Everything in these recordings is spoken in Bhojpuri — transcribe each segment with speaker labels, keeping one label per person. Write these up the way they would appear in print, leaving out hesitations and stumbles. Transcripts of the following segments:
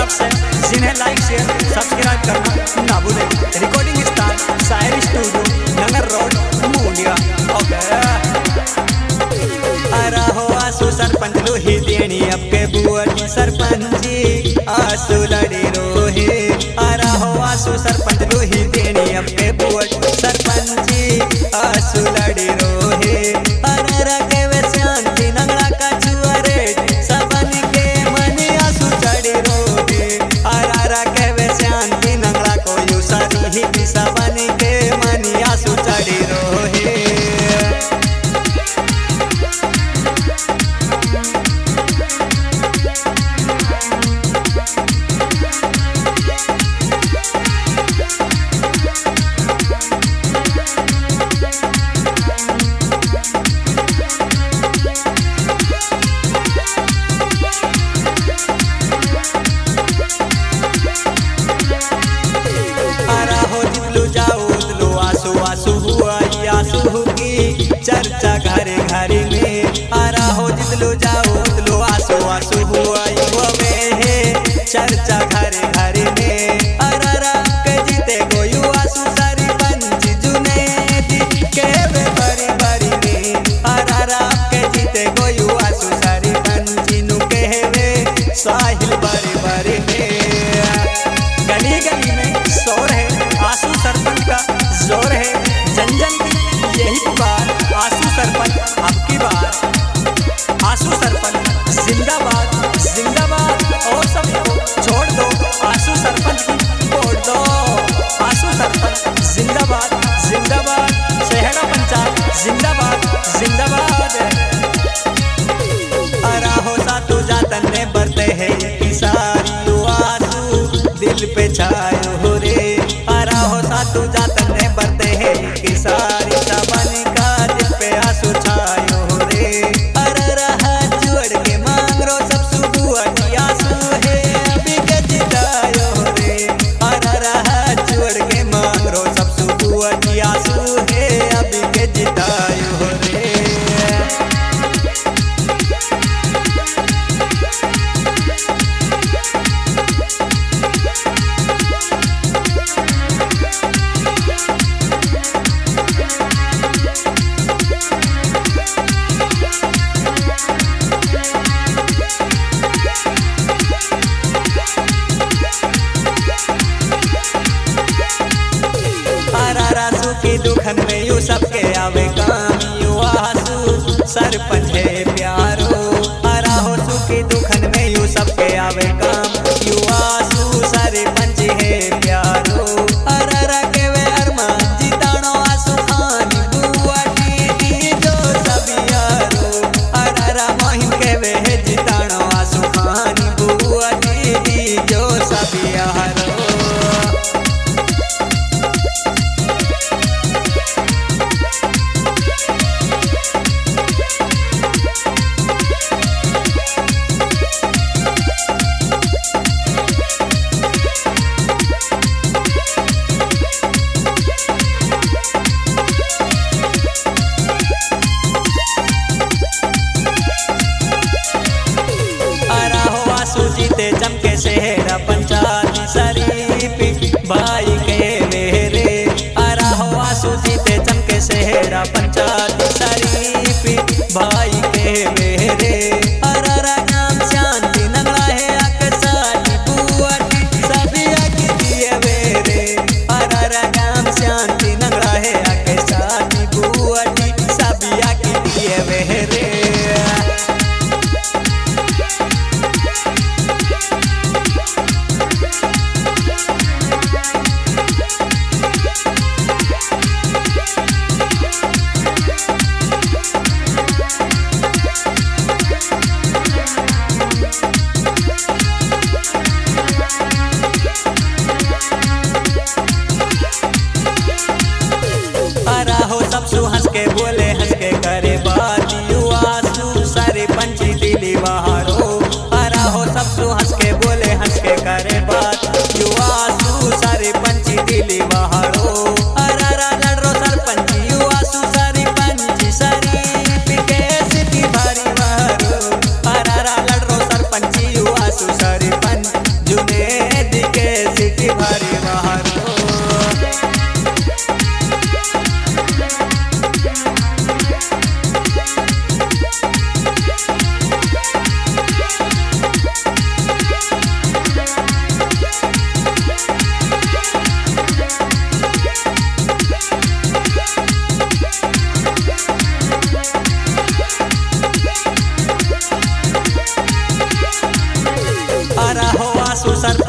Speaker 1: से जिन्हें लाइक शेयर सब्सक्राइब करना ना भूलें। रिकॉर्डिंग स्थान शायरी स्टूडियो नगर रोड मुंडिया। अरा हो आसू सरपंच लोही देनी अब के बुआटी सरपंची आसू लड़ी रोहे। अरा हो आसू सरपंच लोही देनी अब के बुआटी सरपंची आसू लड़ी रोहे। अरा के वे शांति नंगड़ा का छुआरे सबन के मनी आसू चढ़ी रोहे। अरा के वे शांति नंगड़ा को यू सारी ही सबन के मनी आसू चढ़ी रोहे। चर्चा घरे घरे में आरा हो जितलो जाओ उतलो आसो आसो हुआ है चर्चा घरे घरे में। अरा के जीते गोयू आसू सारी पंची जुने के वे बड़ी बड़ी में। अरा के जीते गोयू आसू सारी पंची नु के वे साहिल बड़ी बड़ी में। गली गली में शोर है आसू सरपंच का जोर है। जन जन की यही पुकार आसू सरपंच अब की बार। आसू सरपंच जिंदाबाद जिंदाबाद और सबको छोड़ दो आसू सरपंच की वोट दो। आसू सरपंच जिंदाबाद जिंदाबाद शहरा पंचायत जिंदाबाद जिंदाबाद। अरा हो सातु जातन ने बरते है ये सारी आसू दिल पे छायो हो रे। अरा हो सातु जातन ने बरते है ये सारी सबन का दिल पे आंसू छायो हो रे। अरे हाथ जोड़ के मांग रो सब सुबुआ आंसू है अभी के जितायो हो रे। अरे हाथ जोड़ के मांग रो सब सुबुआ आंसू है अभी के जितायो हो रे। सुखी दुखन में यू सबके आवे काम यू आसू सरपंच है प्यारो। अरा हो सुखी दुखन में यू सबके आवे काम यू आसू सरपंच है प्यारो। अरा के वे अरमा जितानो आसू खानी बुआटी जो सब यारो। अरा महिम के वे जितानो आसू खानी बुआटी जो सब यारो।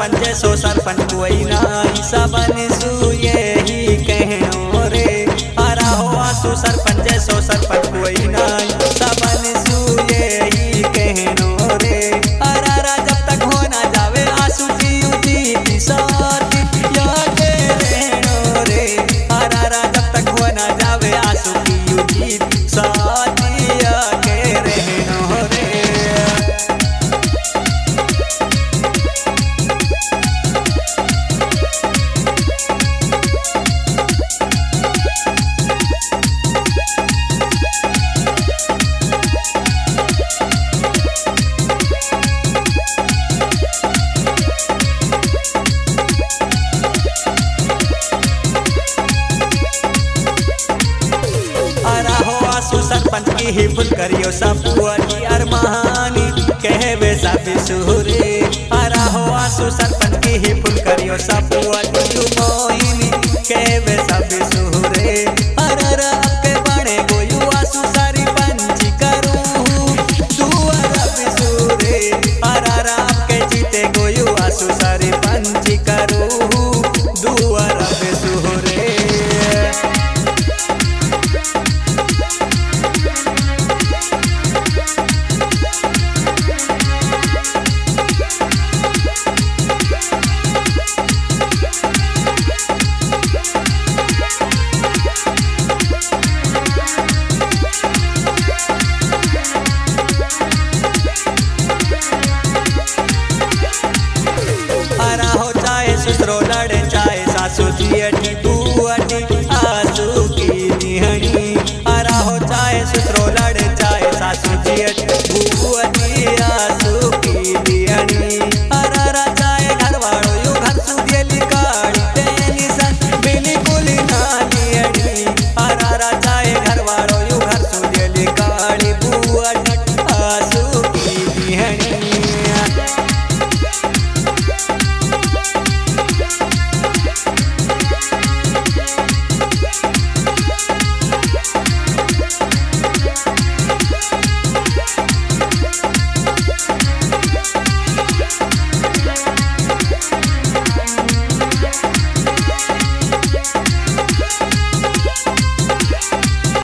Speaker 1: सरपंच सो सरपंच कोई नाई सबन सुये ही कहनो रे अरा हो आसु सरपंच सो सरपंच कोई नाई सबन सुये ही कहनो रे अरा रा जब तक हो ना जावे आसु जी साथ या के रहनो रे अरा रा जब तक हो ना जावे आसु जी साथ या के रहनो रे। सरपंच की ही फुल करियो सब पुअरी अरमानी कहवे सब सुरे अरा हो आसु सरपंच की ही फुल करियो सब पुअरी मोहिनी कहवे सब सुरे अरा के बने गोयु आसु सारी पंची करू तू अरब सुरे अरा के जीते गोयु आसु सारी पंची करू दू अरब सुरे। ससुरो लड़े चाहे सासू जी